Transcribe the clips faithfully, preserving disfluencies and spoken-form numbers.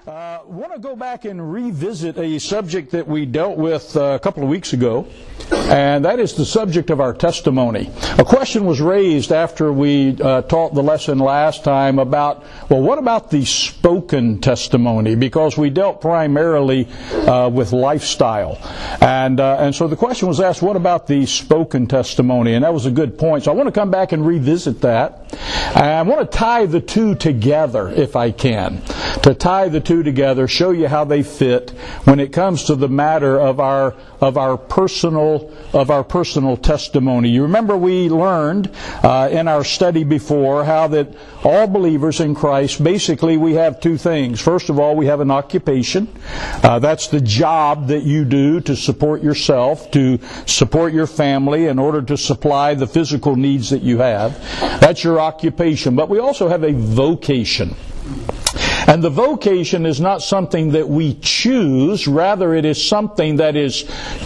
I uh, want to go back and revisit a subject that we dealt with uh, a couple of weeks ago, and that is the subject of our testimony. A question was raised after we uh, taught the lesson last time about, well, what about the spoken testimony? Because we dealt primarily uh, with lifestyle. And uh, and so the question was asked, what about the spoken testimony? And that was a good point. So I want to come back and revisit that. And I want to tie the two together, if I can. To tie the two together, show you how they fit when it comes to the matter of our of our personal of our personal testimony. You remember we learned uh, in our study before how that all believers in Christ, basically we have two things. First of all, we have an occupation. Uh, that's the job that you do to support yourself, to support your family in order to supply the physical needs that you have. That's your occupation. But we also have a vocation. And the vocation is not something that we choose, rather it is something that is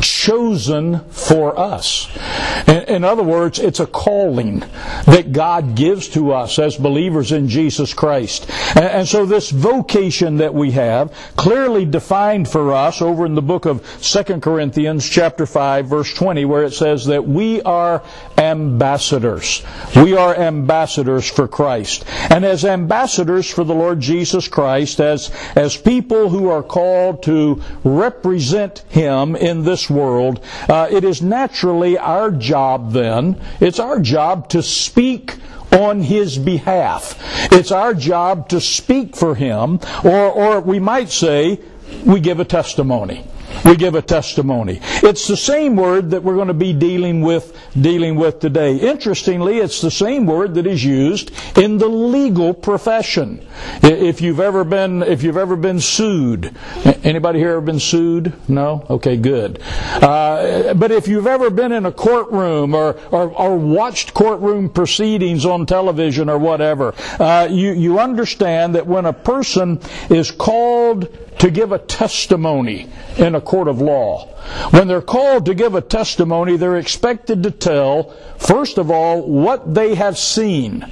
chosen for us. In, in other words, it's a calling that God gives to us as believers in Jesus Christ. And, and so this vocation that we have, clearly defined for us over in the book of Second Corinthians chapter five, verse twenty, where it says that we are ambassadors. We are ambassadors for Christ. And as ambassadors for the Lord Jesus Christ, as, as people who are called to represent Him in this world, uh, it is naturally our job then, it's our job to speak on His behalf. It's our job to speak for Him, or, or we might say, we give a testimony. We give a testimony. It's the same word that we're going to be dealing with dealing with today. Interestingly, it's the same word that is used in the legal profession. If you've ever been if you've ever been sued, anybody here ever been sued? No? Okay, good. Uh, but if you've ever been in a courtroom or or, or watched courtroom proceedings on television or whatever, uh, you you understand that when a person is called to give a testimony in a court of law, when they're called to give a testimony, they're expected to tell, first of all, what they have seen.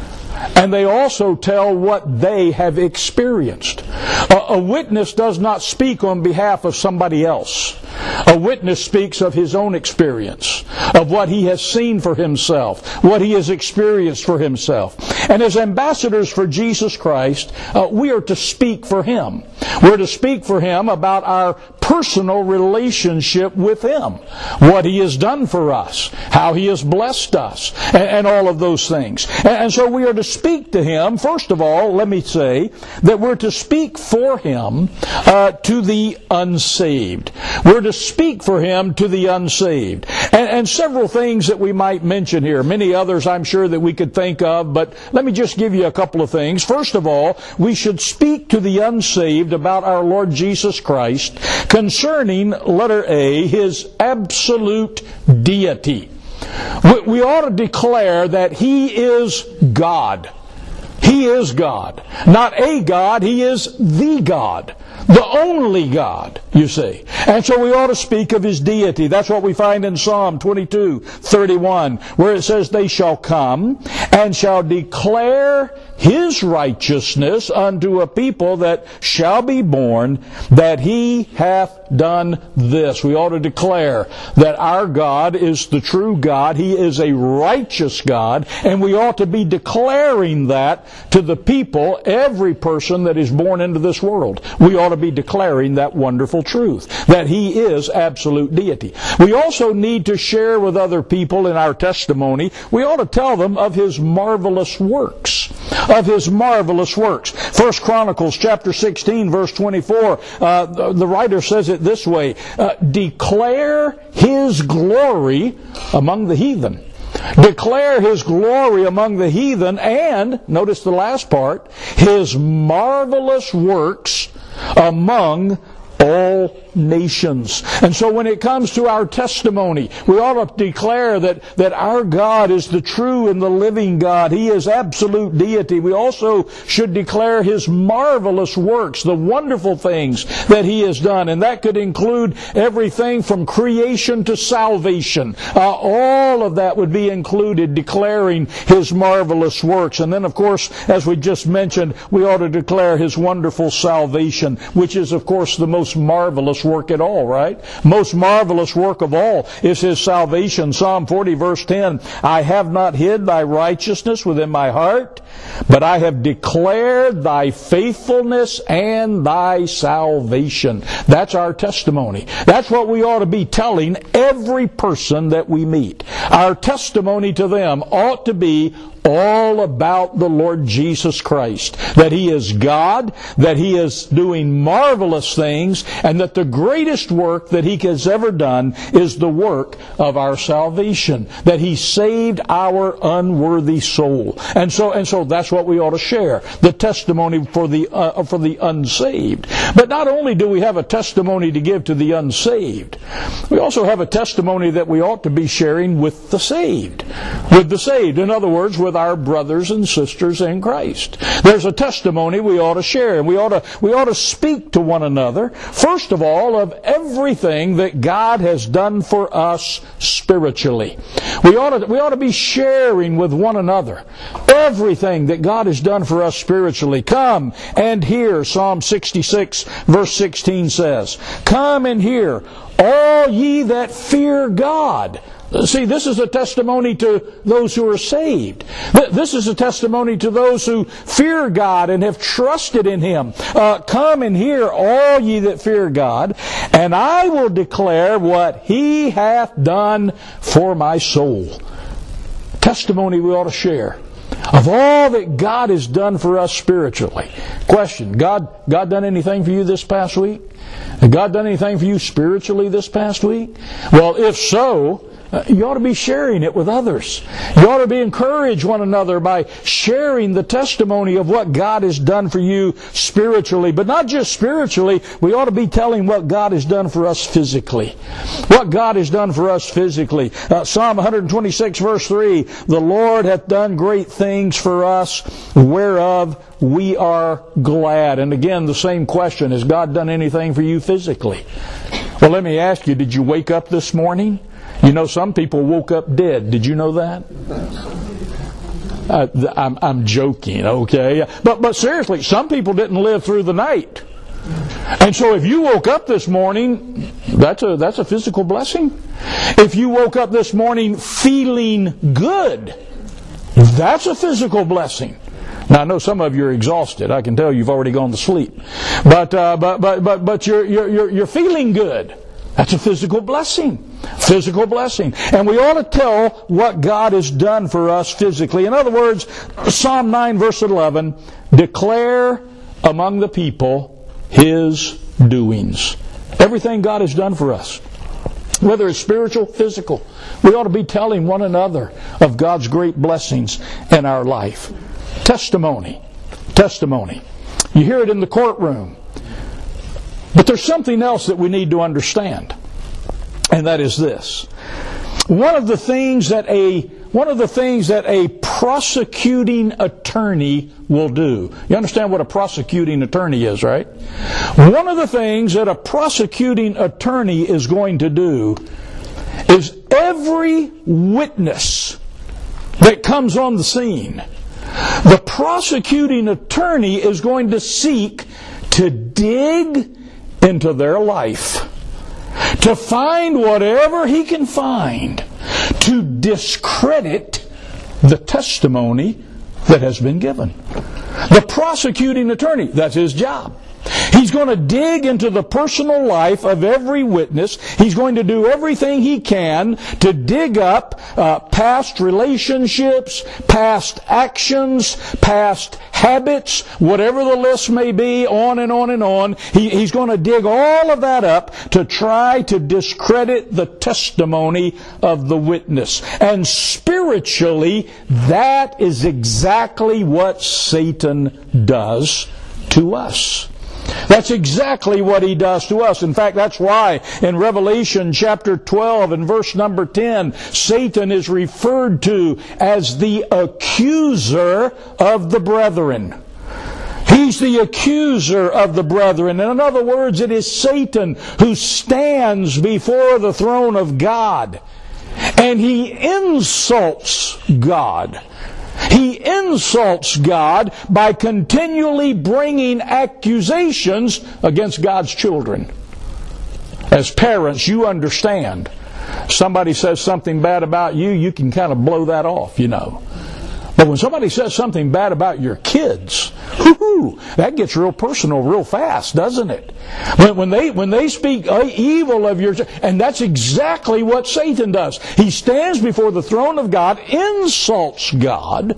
And they also tell what they have experienced. A, a witness does not speak on behalf of somebody else. A witness speaks of his own experience, of what he has seen for himself, what he has experienced for himself. And as ambassadors for Jesus Christ, uh, we are to speak for Him. We're to speak for Him about our personal relationship with Him, what He has done for us, how He has blessed us, and, and all of those things. And, and so we are to speak to Him. First of all, let me say that we're to speak for Him uh, to the unsaved. We're to speak for Him to the unsaved. And, and several things that we might mention here. Many others I'm sure that we could think of, but let me just give you a couple of things. First of all, we should speak to the unsaved about our Lord Jesus Christ concerning, letter A, His absolute deity. We, we ought to declare that He is God. He is God. Not a God, He is the God. The only God, you see. And so we ought to speak of His deity. That's what we find in Psalm twenty-two thirty-one, where it says, they shall come and shall declare His righteousness unto a people that shall be born, that He hath done this. We ought to declare that our God is the true God. He is a righteous God, and we ought to be declaring that to the people, every person that is born into this world. We ought to be declaring that wonderful truth, that He is absolute deity. We also need to share with other people in our testimony, we ought to tell them of His marvelous works. Of His marvelous works. First Chronicles chapter sixteen, verse twenty-four, uh, the, the writer says it this way, uh, declare His glory among the heathen. Declare His glory among the heathen, and, notice the last part, His marvelous works among all nations. And so when it comes to our testimony, we ought to declare that, that our God is the true and the living God. He is absolute deity. We also should declare His marvelous works, the wonderful things that He has done. And that could include everything from creation to salvation. Uh, all of that would be included, declaring His marvelous works. And then, of course, as we just mentioned, we ought to declare His wonderful salvation, which is, of course, the most marvelous work at all, right? Most marvelous work of all is His salvation. Psalm forty verse ten, I have not hid Thy righteousness within my heart, but I have declared Thy faithfulness and Thy salvation. That's our testimony. That's what we ought to be telling every person that we meet. Our testimony to them ought to be all about the Lord Jesus Christ. That He is God, that He is doing marvelous things, and that the greatest work that He has ever done is the work of our salvation. That He saved our unworthy soul. And so, and so that's what we ought to share. The testimony for the, uh, for the unsaved. But not only do we have a testimony to give to the unsaved, we also have a testimony that we ought to be sharing with the saved. With the saved. In other words, with our brothers and sisters in Christ. There's a testimony we ought to share, and we ought to we ought to speak to one another, first of all, of everything that God has done for us spiritually. We ought to we ought to be sharing with one another everything that God has done for us spiritually. Come and hear, Psalm sixty-six verse sixteen says, come and hear, all ye that fear God. See, this is a testimony to those who are saved. This is a testimony to those who fear God and have trusted in Him. Uh, come and hear, all ye that fear God, and I will declare what He hath done for my soul. Testimony we ought to share of all that God has done for us spiritually. Question, God, God done anything for you this past week? Has God done anything for you spiritually this past week? Well, if so, you ought to be sharing it with others. You ought to be encouraged one another by sharing the testimony of what God has done for you spiritually. But not just spiritually, we ought to be telling what God has done for us physically. What God has done for us physically. Uh, Psalm one twenty-six verse three, the Lord hath done great things for us, whereof we are glad. And again, the same question, has God done anything for you physically? Well, let me ask you, did you wake up this morning? You know, some people woke up dead. Did you know that? Uh, I'm, I'm joking, okay? But, but seriously, some people didn't live through the night. And so if you woke up this morning, that's a, that's a physical blessing. If you woke up this morning feeling good, that's a physical blessing. Now, I know some of you are exhausted. I can tell you've already gone to sleep. But, uh, but, but, but, but you're, you're, you're feeling good. That's a physical blessing. Physical blessing. And we ought to tell what God has done for us physically. In other words, Psalm nine verse eleven, declare among the people His doings. Everything God has done for us, whether it's spiritual, physical, we ought to be telling one another of God's great blessings in our life. Testimony. Testimony. You hear it in the courtroom. But there's something else that we need to understand, and that is this. One of the things that a one of the things that a prosecuting attorney will do. You understand what a prosecuting attorney is, right? One of the things that a prosecuting attorney is going to do is every witness that comes on the scene, the prosecuting attorney is going to seek to dig into their life, to find whatever he can find to discredit the testimony that has been given. The prosecuting attorney, that's his job. He's going to dig into the personal life of every witness. He's going to do everything he can to dig up uh, past relationships, past actions, past habits, whatever the list may be, on and on and on. He, he's going to dig all of that up to try to discredit the testimony of the witness. And spiritually, that is exactly what Satan does to us. That's exactly what he does to us. In fact, that's why in Revelation chapter twelve and verse number ten, Satan is referred to as the accuser of the brethren. He's the accuser of the brethren. In other words, it is Satan who stands before the throne of God, and he insults God. He insults God by continually bringing accusations against God's children. As parents, you understand. Somebody says something bad about you, you can kind of blow that off, you know. But when somebody says something bad about your kids, whoo-hoo, that gets real personal real fast, doesn't it? When, when they when they speak evil of your, and that's exactly what Satan does. He stands before the throne of God, insults God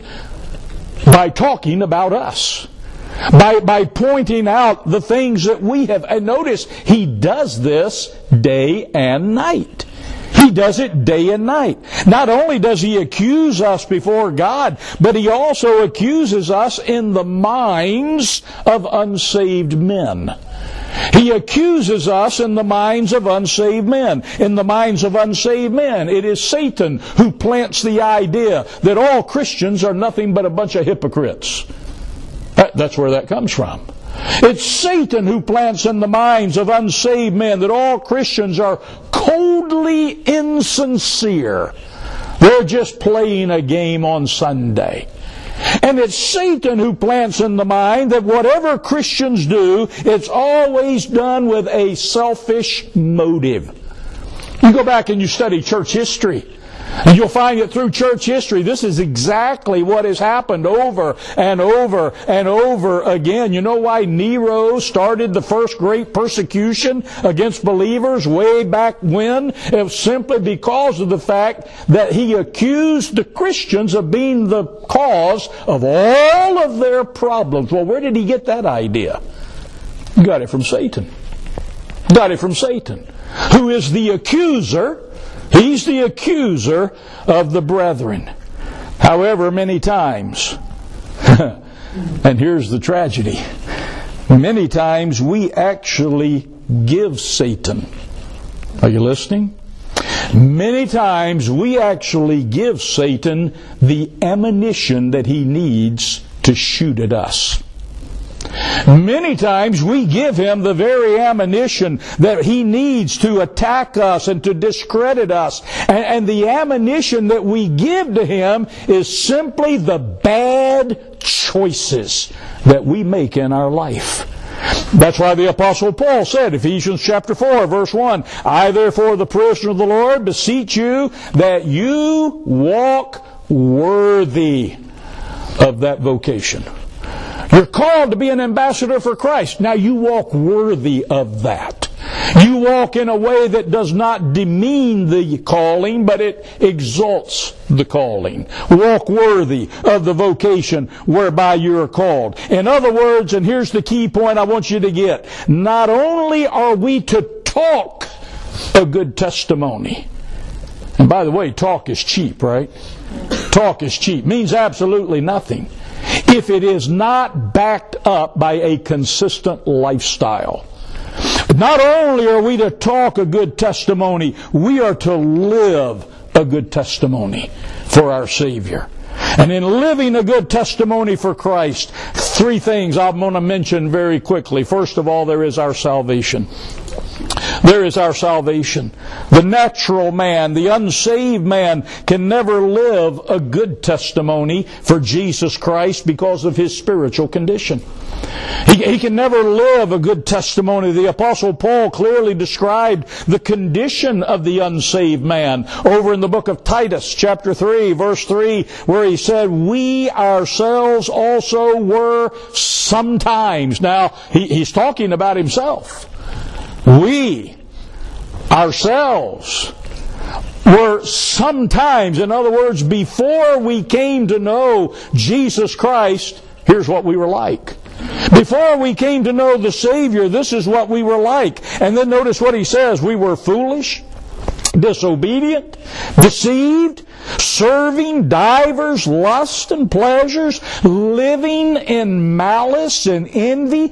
by talking about us, by by pointing out the things that we have. And notice, he does this day and night. He does it day and night. Not only does he accuse us before God, but he also accuses us in the minds of unsaved men. He accuses us in the minds of unsaved men. In the minds of unsaved men, it is Satan who plants the idea that all Christians are nothing but a bunch of hypocrites. That's where that comes from. It's Satan who plants in the minds of unsaved men that all Christians are coldly insincere. They're just playing a game on Sunday. And it's Satan who plants in the mind that whatever Christians do, it's always done with a selfish motive. You go back and you study church history, and you'll find that through church history, this is exactly what has happened over and over and over again. You know why Nero started the first great persecution against believers way back when? It was simply because of the fact that he accused the Christians of being the cause of all of their problems. Well, where did he get that idea? He got it from Satan. Got it from Satan, who is the accuser. He's the accuser of the brethren. However, many times, and here's the tragedy, many times we actually give Satan, are you listening? Many times we actually give Satan the ammunition that he needs to shoot at us. Many times we give him the very ammunition that he needs to attack us and to discredit us. And, and the ammunition that we give to him is simply the bad choices that we make in our life. That's why the Apostle Paul said, Ephesians chapter four, verse one, I therefore, the prisoner of the Lord, beseech you that you walk worthy of that vocation. You're called to be an ambassador for Christ. Now you walk worthy of that. You walk in a way that does not demean the calling, but it exalts the calling. Walk worthy of the vocation whereby you are called. In other words, and here's the key point I want you to get, not only are we to talk a good testimony, and by the way, talk is cheap, right? Talk is cheap. Means absolutely nothing if it is not backed up by a consistent lifestyle. Not only are we to talk a good testimony, we are to live a good testimony for our Savior. And in living a good testimony for Christ, three things I'm going to mention very quickly. First of all, there is our salvation. There is our salvation. The natural man, the unsaved man, can never live a good testimony for Jesus Christ because of his spiritual condition. He, he can never live a good testimony. The Apostle Paul clearly described the condition of the unsaved man over in the book of Titus, chapter three, verse three, where he said, we ourselves also were sometimes. Now, he, he's talking about himself. We ourselves were sometimes, in other words, before we came to know Jesus Christ, here's what we were like. Before we came to know the Savior, this is what we were like. And then notice what he says. We were foolish, disobedient, deceived, serving divers lusts and pleasures, living in malice and envy,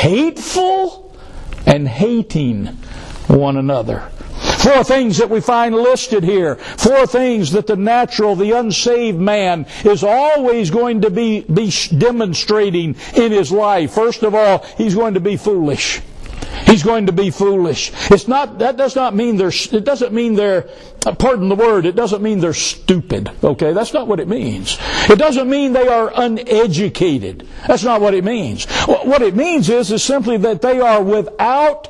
hateful and hating one another. Four things that we find listed here. Four things that the natural, the unsaved man is always going to be, be demonstrating in his life. First of all, he's going to be foolish. He's going to be foolish. It's not, that does not mean they're, it doesn't mean they're, pardon the word, it doesn't mean they're stupid. Okay, that's not what it means. It doesn't mean they are uneducated. That's not what it means. What it means is, is simply that they are without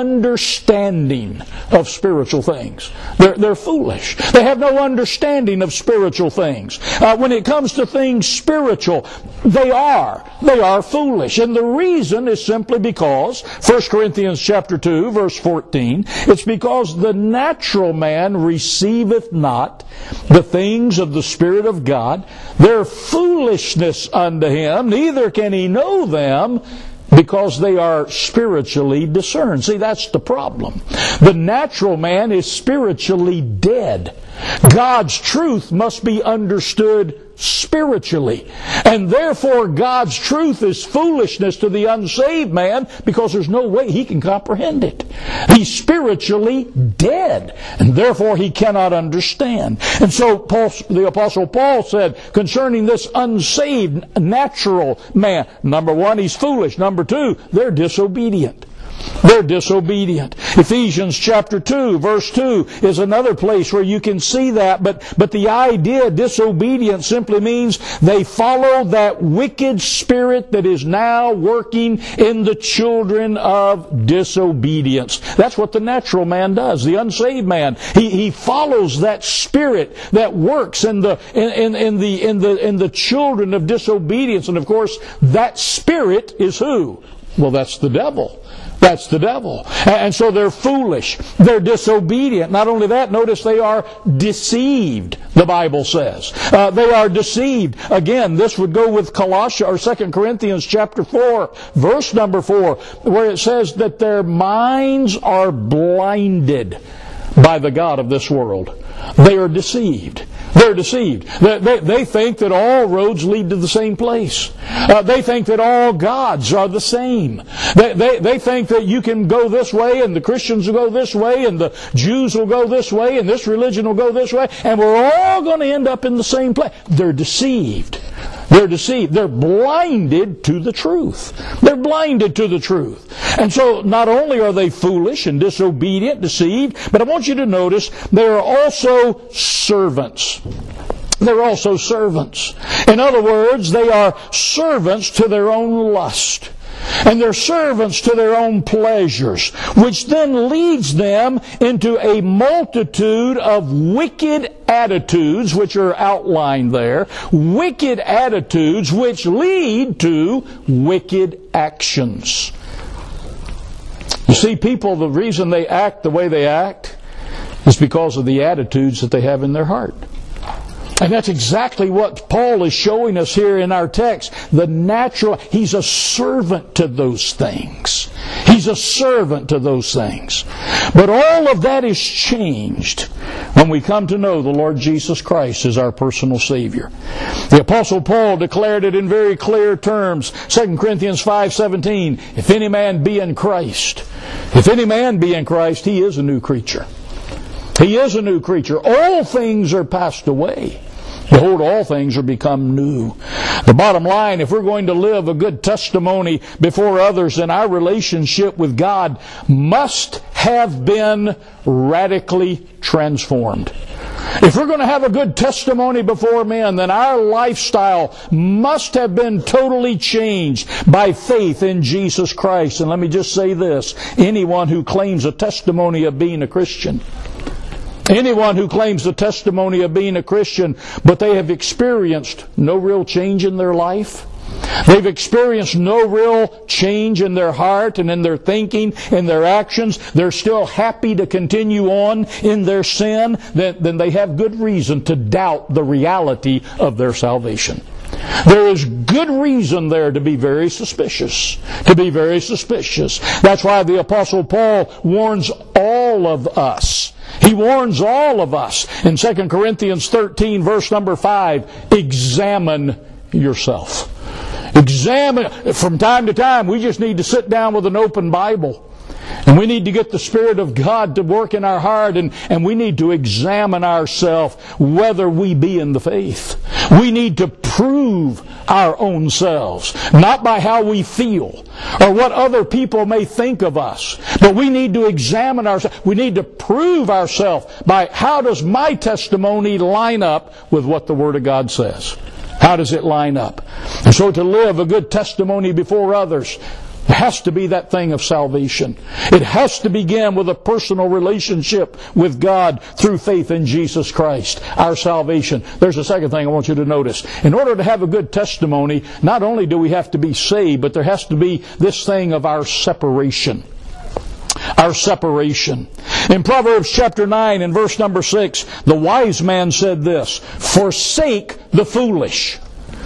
understanding of spiritual things. They're, they're foolish. They have no understanding of spiritual things. Uh, when it comes to things spiritual, they are. They are foolish. And the reason is simply because, First Corinthians chapter two, verse fourteen, it's because the natural man receiveth not the things of the Spirit of God. They're foolishness unto him, neither can he know them, because they are spiritually discerned. See, that's the problem. The natural man is spiritually dead. God's truth must be understood spiritually. And therefore God's truth is foolishness to the unsaved man, because there's no way he can comprehend it. He's spiritually dead, and therefore he cannot understand. And so Paul, the Apostle Paul said concerning this unsaved natural man, number one, he's foolish. Number two, they're disobedient. They're disobedient. Ephesians chapter two, verse two is another place where you can see that, but, but the idea disobedient simply means they follow that wicked spirit that is now working in the children of disobedience. That's what the natural man does. The unsaved man, he, he follows that spirit that works in the, in, in, in the, in the, in the children of disobedience. And of course, that spirit is who? Well, that's the devil. That's the devil. And so they're foolish. They're disobedient. Not only that, notice they are deceived, the Bible says. Uh, they are deceived. Again, this would go with Colossians or Second Corinthians chapter four, verse number four, where it says that their minds are blinded by the god of this world. They are deceived. They're deceived. They, they, they think that all roads lead to the same place. Uh, they think that all gods are the same. They, they, they think that you can go this way, and the Christians will go this way, and the Jews will go this way, and this religion will go this way, and we're all going to end up in the same place. They're deceived. They're deceived. They're blinded to the truth. They're blinded to the truth. And so not only are they foolish and disobedient, deceived, but I want you to notice they are also servants. They're also servants. In other words, they are servants to their own lust. And they're servants to their own pleasures, which then leads them into a multitude of wicked attitudes, which are outlined there. Wicked attitudes which lead to wicked actions. You see, people, the reason they act the way they act is because of the attitudes that they have in their heart. And that's exactly what Paul is showing us here in our text. The natural, he's a servant to those things. He's a servant to those things. But all of that is changed when we come to know the Lord Jesus Christ as our personal Savior. The Apostle Paul declared it in very clear terms. Second Corinthians five seventeen, if any man be in Christ, if any man be in Christ, he is a new creature. He is a new creature. All things are passed away. Behold, all things are become new. The bottom line, if we're going to live a good testimony before others, then our relationship with God must have been radically transformed. If we're going to have a good testimony before men, then our lifestyle must have been totally changed by faith in Jesus Christ. And let me just say this, anyone who claims a testimony of being a Christian, anyone who claims the testimony of being a Christian, but they have experienced no real change in their life, they've experienced no real change in their heart and in their thinking, in their actions, they're still happy to continue on in their sin, then, then they have good reason to doubt the reality of their salvation. There is good reason there to be very suspicious. To be very suspicious. That's why the Apostle Paul warns all of us. He warns all of us in Second Corinthians thirteen, verse number five, examine yourself. Examine. From time to time, we just need to sit down with an open Bible. And we need to get the Spirit of God to work in our heart, and, and we need to examine ourselves whether we be in the faith. We need to prove our own selves, not by how we feel or what other people may think of us, but we need to examine ourselves. We need to prove ourselves by how does my testimony line up with what the Word of God says. How does it line up? And so to live a good testimony before others, it has to be that thing of salvation. It has to begin with a personal relationship with God through faith in Jesus Christ, our salvation. There's a second thing I want you to notice. In order to have a good testimony, not only do we have to be saved, but there has to be this thing of our separation. Our separation. In Proverbs chapter nine and verse number six, the wise man said this, forsake the foolish.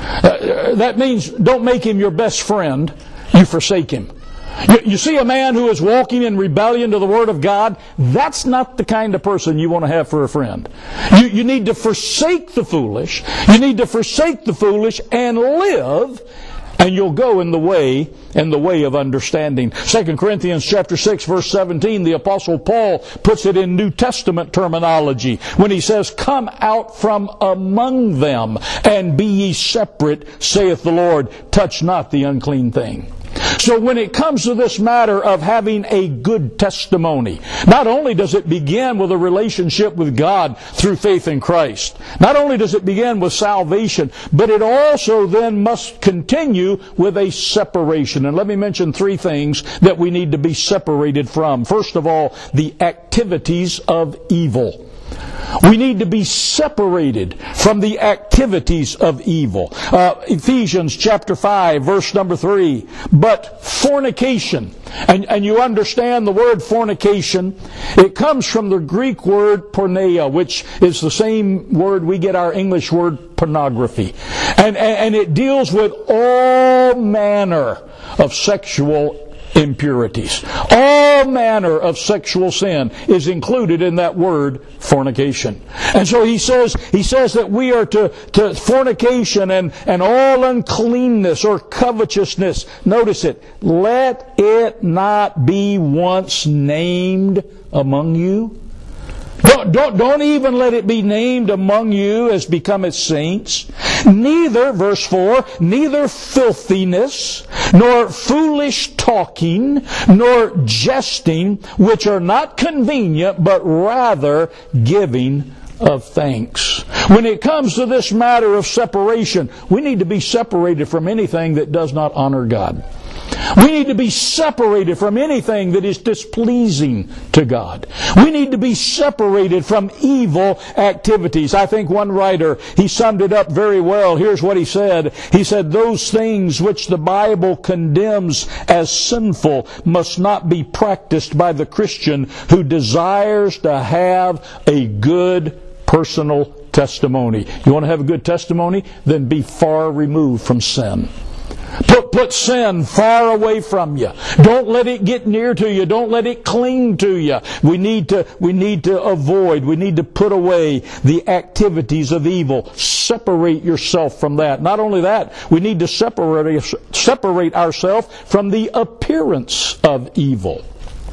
Uh, that means don't make him your best friend. You forsake him. You, you see a man who is walking in rebellion to the Word of God, that's not the kind of person you want to have for a friend. You, you need to forsake the foolish. You need to forsake the foolish and live, and you'll go in the way, in the way of understanding. Second Corinthians chapter six, verse seventeen, the Apostle Paul puts it in New Testament terminology when he says, come out from among them, and be ye separate, saith the Lord, touch not the unclean thing. So when it comes to this matter of having a good testimony, not only does it begin with a relationship with God through faith in Christ, not only does it begin with salvation, but it also then must continue with a separation. And let me mention three things that we need to be separated from. First of all, the activities of evil. We need to be separated from the activities of evil. Uh, Ephesians chapter five, verse number three. But fornication, and, and you understand the word fornication, it comes from the Greek word porneia, which is the same word we get our English word pornography. And, and, and it deals with all manner of sexual impurities. All manner of sexual sin is included in that word fornication. And so he says he says that we are to, to fornication and, and all uncleanness or covetousness. Notice it. Let it not be once named among you. Don't, don't, don't even let it be named among you as becometh saints. Neither, verse four, neither filthiness, nor foolish talking, nor jesting, which are not convenient, but rather giving of thanks. When it comes to this matter of separation, we need to be separated from anything that does not honor God. We need to be separated from anything that is displeasing to God. We need to be separated from evil activities. I think one writer, he summed it up very well. Here's what he said. He said, those things which the Bible condemns as sinful must not be practiced by the Christian who desires to have a good personal testimony. You want to have a good testimony? Then be far removed from sin. Put, put sin far away from you. Don't let it get near to you. Don't let it cling to you. We need to, we need to avoid, we need to put away the activities of evil. Separate yourself from that. Not only that, we need to separate, separate ourselves from the appearance of evil.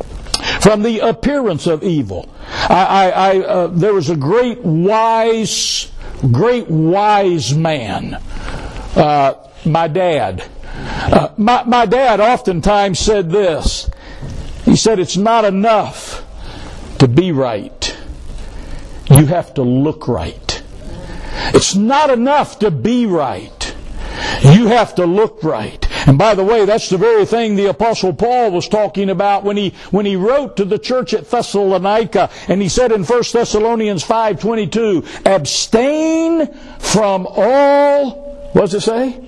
From the appearance of evil. I, I, I uh, there was a great wise, great wise man. Uh, My dad. Uh, my, my dad oftentimes said this. He said, it's not enough to be right. You have to look right. It's not enough to be right. You have to look right. And by the way, that's the very thing the Apostle Paul was talking about when he when he wrote to the church at Thessalonica. And he said in First Thessalonians five twenty-two, abstain from all, what does it say?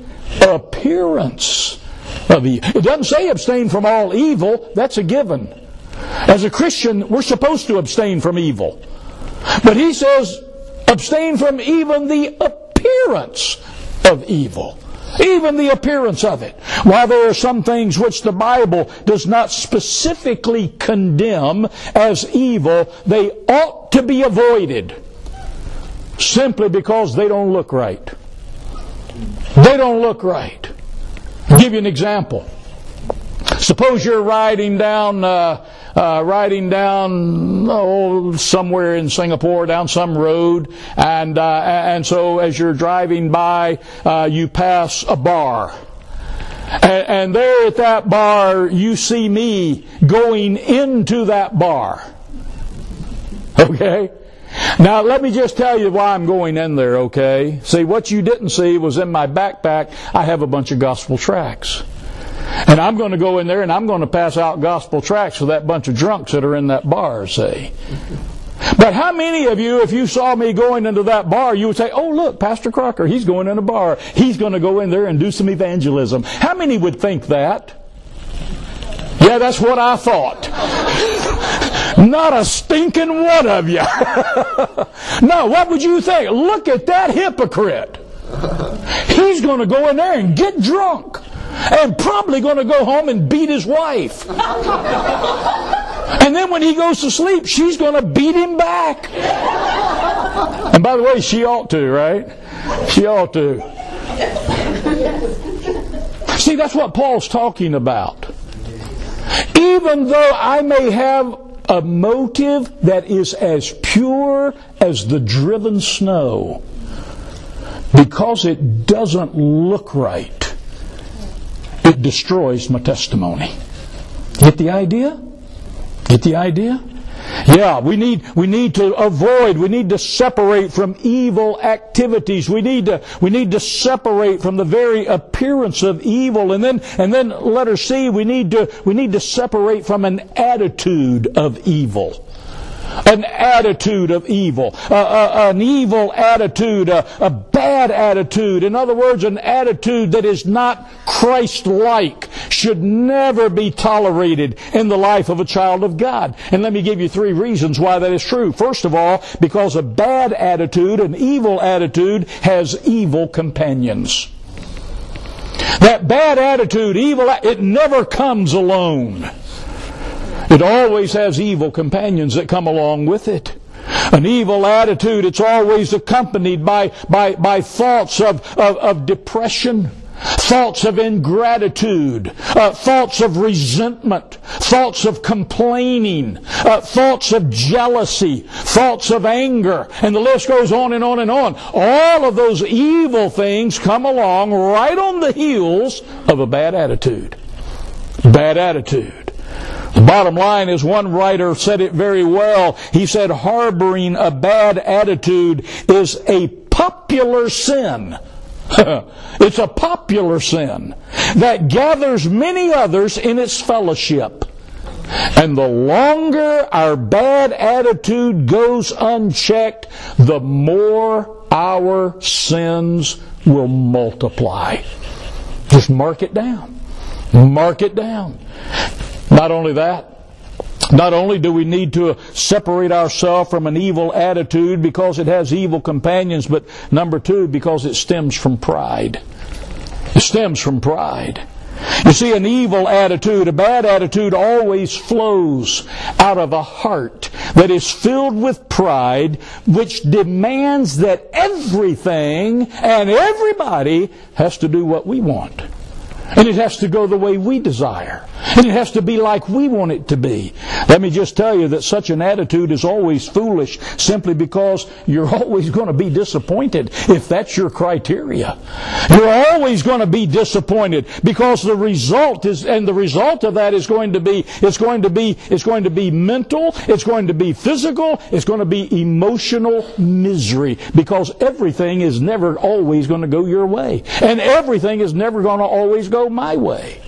Appearance of evil. It doesn't say abstain from all evil. That's a given. As a Christian, we're supposed to abstain from evil. But he says abstain from even the appearance of evil. Even the appearance of it. While there are some things which the Bible does not specifically condemn as evil, they ought to be avoided simply because they don't look right. They don't look right. I'll give you an example. Suppose you're riding down, uh, uh, riding down oh, somewhere in Singapore, down some road, and uh, and so as you're driving by, uh, you pass a bar, and, and there at that bar, you see me going into that bar. Okay. Now, let me just tell you why I'm going in there, okay? See, what you didn't see was in my backpack, I have a bunch of gospel tracts. And I'm going to go in there and I'm going to pass out gospel tracts to that bunch of drunks that are in that bar, see? But how many of you, if you saw me going into that bar, you would say, oh, look, Pastor Crocker, he's going in a bar. He's going to go in there and do some evangelism. How many would think that? Yeah, that's what I thought. Not a stinking one of you. No, what would you think? Look at that hypocrite. He's going to go in there and get drunk. And probably going to go home and beat his wife. And then when he goes to sleep, she's going to beat him back. And by the way, she ought to, right? She ought to. See, that's what Paul's talking about. Even though I may have a motive that is as pure as the driven snow, because it doesn't look right, it destroys my testimony. Get the idea? Get the idea? Yeah, we need we need to avoid, we need to separate from evil activities. We need to we need to separate from the very appearance of evil. And then and then letter C, we need to we need to separate from an attitude of evil. An attitude of evil, uh, uh, an evil attitude, uh, a bad attitude. In other words, an attitude that is not Christ-like should never be tolerated in the life of a child of God. And let me give you three reasons why that is true. First of all, because a bad attitude, an evil attitude, has evil companions. That bad attitude, evil, it never comes alone. It always has evil companions that come along with it. An evil attitude, it's always accompanied by, by, by thoughts of, of, of depression, thoughts of ingratitude, uh, thoughts of resentment, thoughts of complaining, uh, thoughts of jealousy, thoughts of anger, and the list goes on and on and on. All of those evil things come along right on the heels of a bad attitude. Bad attitude. The bottom line is, one writer said it very well. He said, harboring a bad attitude is a popular sin. It's a popular sin that gathers many others in its fellowship. And the longer our bad attitude goes unchecked, the more our sins will multiply. Just mark it down. Mark it down. Not only that, not only do we need to separate ourselves from an evil attitude because it has evil companions, but number two, because it stems from pride. It stems from pride. You see, an evil attitude, a bad attitude, always flows out of a heart that is filled with pride, which demands that everything and everybody has to do what we want. And it has to go the way we desire. And it has to be like we want it to be. Let me just tell you that such an attitude is always foolish, simply because you're always going to be disappointed if that's your criteria. You're always going to be disappointed because the result is, and the result of that is going to be, it's going to be, it's going to be mental, it's going to be physical, it's going to be emotional misery, because everything is never always going to go your way. And everything is never going to always go my way.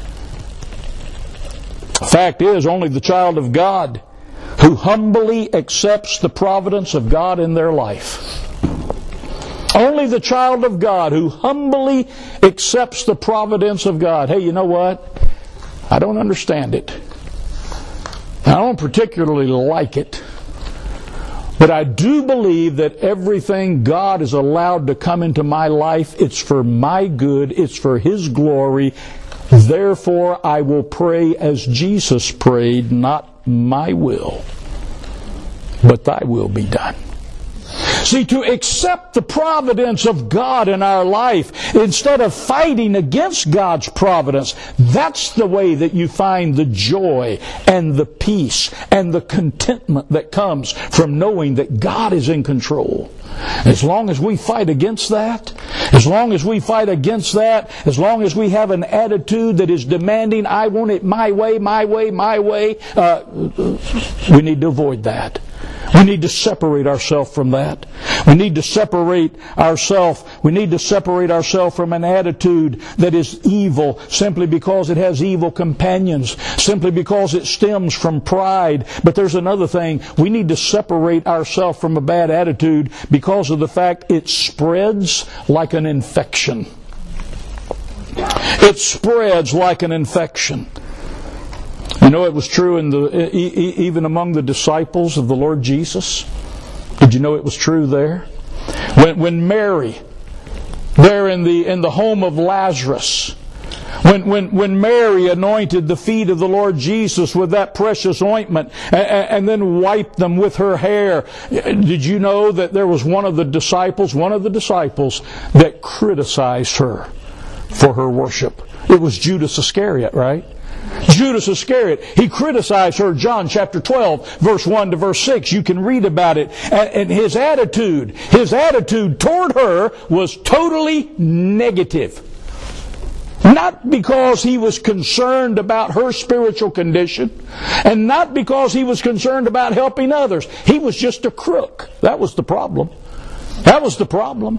Fact is, only the child of God who humbly accepts the providence of God in their life, only the child of God who humbly accepts the providence of God. Hey, you know what? I don't understand it. I don't particularly like it. But I do believe that everything God has allowed to come into my life, it's for my good, it's for His glory. Therefore, I will pray as Jesus prayed, not my will, but thy will be done. See, to accept the providence of God in our life instead of fighting against God's providence, that's the way that you find the joy and the peace and the contentment that comes from knowing that God is in control. As long as we fight against that, as long as we fight against that, as long as we have an attitude that is demanding, I want it my way, my way, my way, uh, we need to avoid that. We need to separate ourselves from that. We need to separate ourselves. We need to separate ourselves from an attitude that is evil simply because it has evil companions, simply because it stems from pride. But there's another thing. We need to separate ourselves from a bad attitude because of the fact it spreads like an infection. It spreads like an infection. You know, it was true in the even among the disciples of the Lord Jesus. Did you know it was true there? When when Mary, there in the in the home of Lazarus, when when when Mary anointed the feet of the Lord Jesus with that precious ointment and, and then wiped them with her hair, did you know that there was one of the disciples, one of the disciples that criticized her for her worship? It was Judas Iscariot, right? Judas Iscariot, he criticized her. John chapter twelve, verse one to verse six. You can read about it. And his attitude, his attitude toward her was totally negative. Not because he was concerned about her spiritual condition, and not because he was concerned about helping others. He was just a crook. That was the problem. That was the problem.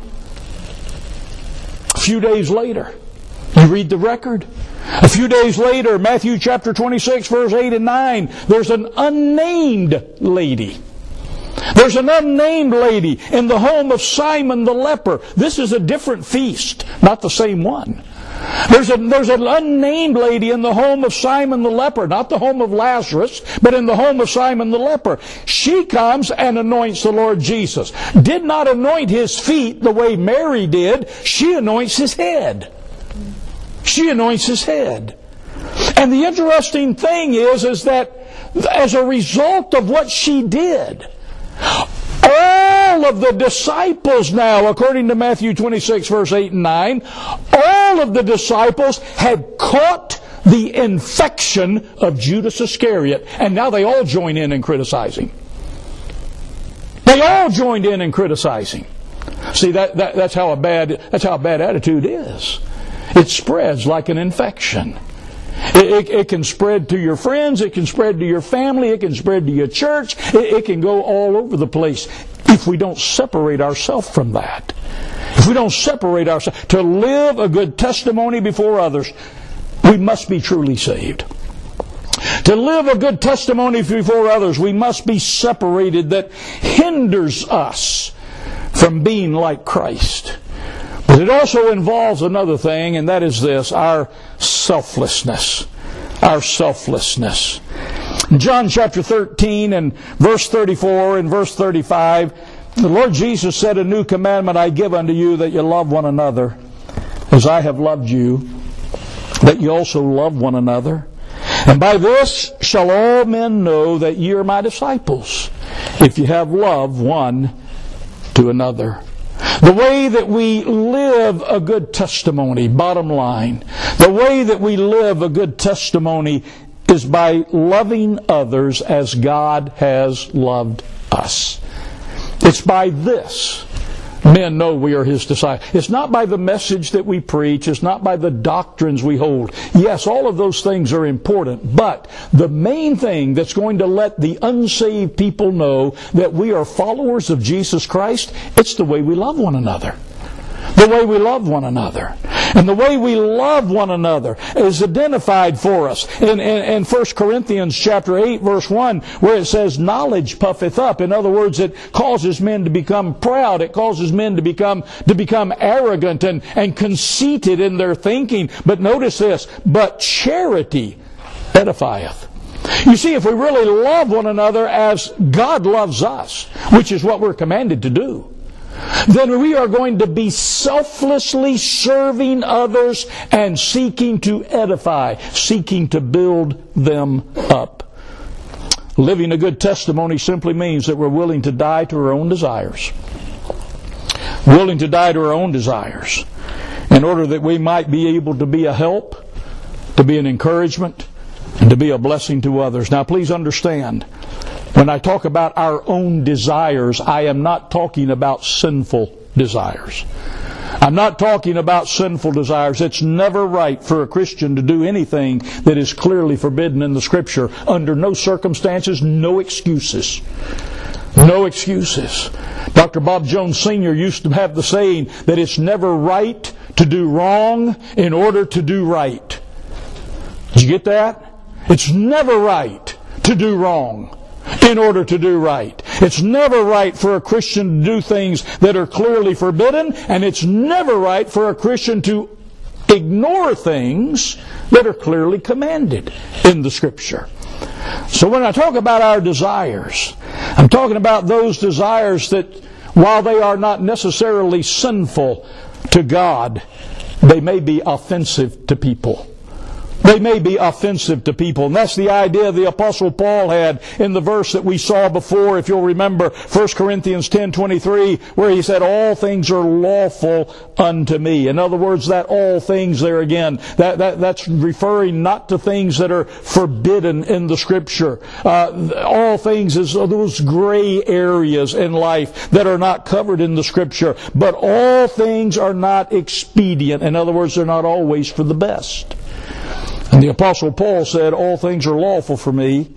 A few days later, you read the record. A few days later, Matthew chapter twenty-six, verse eight and nine, there's an unnamed lady. There's an unnamed lady in the home of Simon the leper. This is a different feast, not the same one. There's, a, there's an unnamed lady in the home of Simon the leper, not the home of Lazarus, but in the home of Simon the leper. She comes and anoints the Lord Jesus. Did not anoint His feet the way Mary did. She anoints His head. She anoints His head. And the interesting thing is, is that as a result of what she did, all of the disciples now, according to Matthew twenty-six, verse eight and nine, all of the disciples had caught the infection of Judas Iscariot, and now they all join in in criticizing. They all joined in in criticizing. See, that, that that's how a bad that's how a bad attitude is. It spreads like an infection. It, it, it can spread to your friends. It can spread to your family. It can spread to your church. It, it can go all over the place if we don't separate ourselves from that. If we don't separate ourselves, to live a good testimony before others, we must be truly saved. To live a good testimony before others, we must be separated that hinders us from being like Christ. But it also involves another thing, and that is this, our selflessness. Our selflessness. In John chapter thirteen and verse thirty-four and verse thirty-five, the Lord Jesus said, "A new commandment I give unto you, that you love one another, as I have loved you, that you also love one another. And by this shall all men know that ye are my disciples, if you have love one to another." The way that we live a good testimony, bottom line, the way that we live a good testimony is by loving others as God has loved us. It's by this men know we are His disciples. It's not by the message that we preach. It's not by the doctrines we hold. Yes, all of those things are important. But the main thing that's going to let the unsaved people know that we are followers of Jesus Christ, it's the way we love one another. The way we love one another. And the way we love one another is identified for us in, in, in First Corinthians chapter eight, verse one, where it says, knowledge puffeth up. In other words, it causes men to become proud. It causes men to become to become arrogant and, and conceited in their thinking. But notice this, but charity edifieth. You see, if we really love one another as God loves us, which is what we're commanded to do, then we are going to be selflessly serving others and seeking to edify, seeking to build them up. Living a good testimony simply means that we're willing to die to our own desires. Willing to die to our own desires in order that we might be able to be a help, to be an encouragement, and to be a blessing to others. Now please understand, when I talk about our own desires, I am not talking about sinful desires. I'm not talking about sinful desires. It's never right for a Christian to do anything that is clearly forbidden in the Scripture. Under no circumstances, no excuses. No excuses. Doctor Bob Jones Senior used to have the saying that it's never right to do wrong in order to do right. Did you get that? It's never right to do wrong in order to do right. It's never right for a Christian to do things that are clearly forbidden, and it's never right for a Christian to ignore things that are clearly commanded in the Scripture. So when I talk about our desires, I'm talking about those desires that, while they are not necessarily sinful to God, they may be offensive to people. They may be offensive to people. And that's the idea the Apostle Paul had in the verse that we saw before, if you'll remember, First Corinthians ten twenty-three, where he said, all things are lawful unto me. In other words, that all things there again, that, that that's referring not to things that are forbidden in the Scripture. Uh, all things is those gray areas in life that are not covered in the Scripture. But all things are not expedient. In other words, they're not always for the best. And the Apostle Paul said, all things are lawful for me,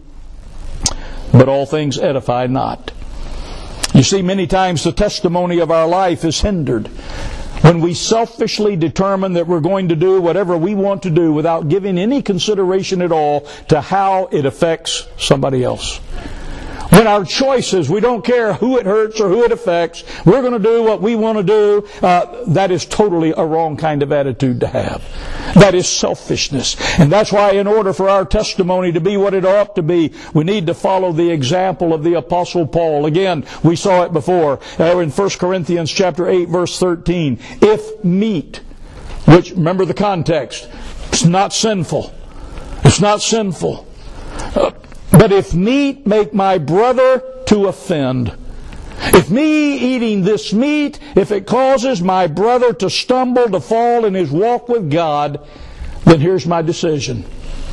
but all things edify not. You see, many times the testimony of our life is hindered when we selfishly determine that we're going to do whatever we want to do without giving any consideration at all to how it affects somebody else. When our choices, we don't care who it hurts or who it affects, we're going to do what we want to do, uh, that is totally a wrong kind of attitude to have. That is selfishness. And that's why in order for our testimony to be what it ought to be, we need to follow the example of the Apostle Paul. Again, we saw it before uh, in First Corinthians chapter eight, verse thirteen. If meat, which, remember the context, it's not sinful. It's not sinful. Uh, But if meat make my brother to offend, if me eating this meat, if it causes my brother to stumble, to fall in his walk with God, then here's my decision.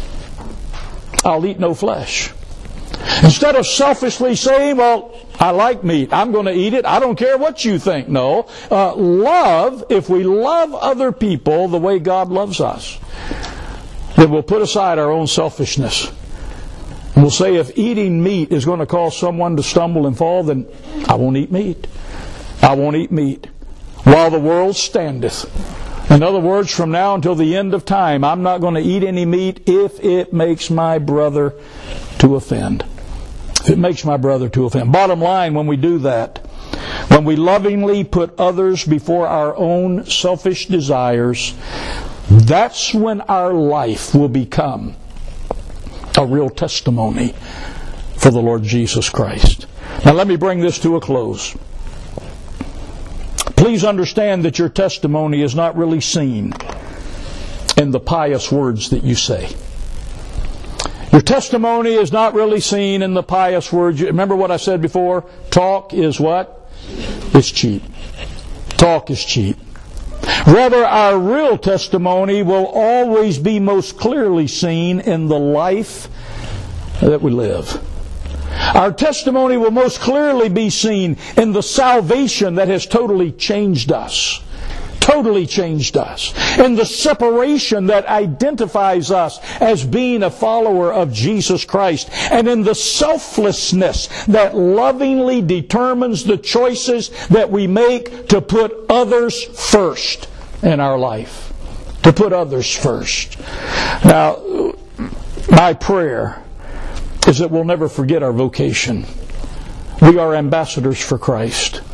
I'll eat no flesh. Instead of selfishly saying, well, I like meat, I'm going to eat it, I don't care what you think. No. Uh, love, if we love other people the way God loves us, then we'll put aside our own selfishness. And we'll say, if eating meat is going to cause someone to stumble and fall, then I won't eat meat. I won't eat meat. While the world standeth. In other words, from now until the end of time, I'm not going to eat any meat if it makes my brother to offend. If it makes my brother to offend. Bottom line, when we do that, when we lovingly put others before our own selfish desires, that's when our life will become a real testimony for the Lord Jesus Christ. Now let me bring this to a close. Please understand that your testimony is not really seen in the pious words that you say. Your testimony is not really seen in the pious words. Remember what I said before? Talk is what? It's cheap. Talk is cheap. Rather, our real testimony will always be most clearly seen in the life that we live. Our testimony will most clearly be seen in the salvation that has totally changed us. Totally changed us. In the separation that identifies us as being a follower of Jesus Christ. And in the selflessness that lovingly determines the choices that we make to put others first in our life. To put others first. Now, my prayer is that we'll never forget our vocation. We are ambassadors for Christ.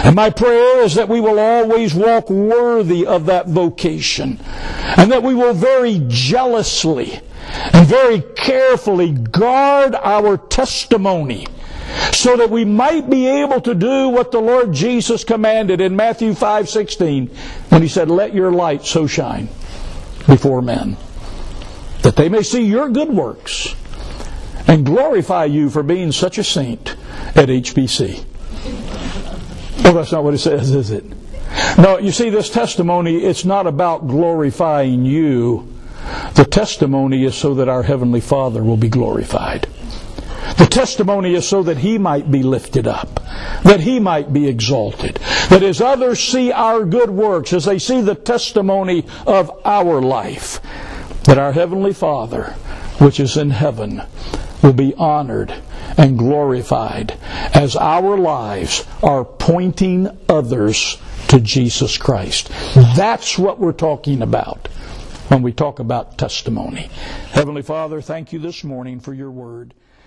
And my prayer is that we will always walk worthy of that vocation, and that we will very jealously and very carefully guard our testimony, so that we might be able to do what the Lord Jesus commanded in Matthew five sixteen, when He said, "Let your light so shine before men, that they may see your good works and glorify you for being such a saint at H B C." Well, that's not what it says, is it? No, you see, this testimony, it's not about glorifying you. The testimony is so that our Heavenly Father will be glorified. The testimony is so that He might be lifted up, that He might be exalted, that as others see our good works, as they see the testimony of our life, that our Heavenly Father, which is in heaven, will be honored and glorified as our lives are pointing others to Jesus Christ. That's what we're talking about when we talk about testimony. Heavenly Father, thank you this morning for your word.